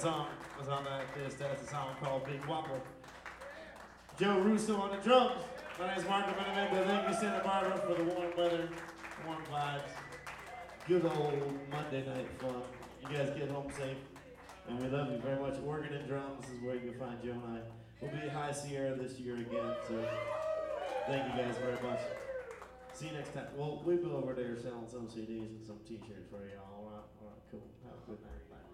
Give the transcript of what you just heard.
song was on that disc. That's a song called Big Whopper. Joe Russo on the drums. My name's Marco Benevento. Thank you, Santa Barbara, for the warm weather, warm vibes. Good old Monday night fun. You guys get home safe. And we love you very much. Organ and drums is where you can find Joe and I. We'll be at High Sierra this year again, so thank you guys very much. See you next time. Well, we'll be over there selling some CDs and some t-shirts for y'all. All right, cool. Have a good night. Bye.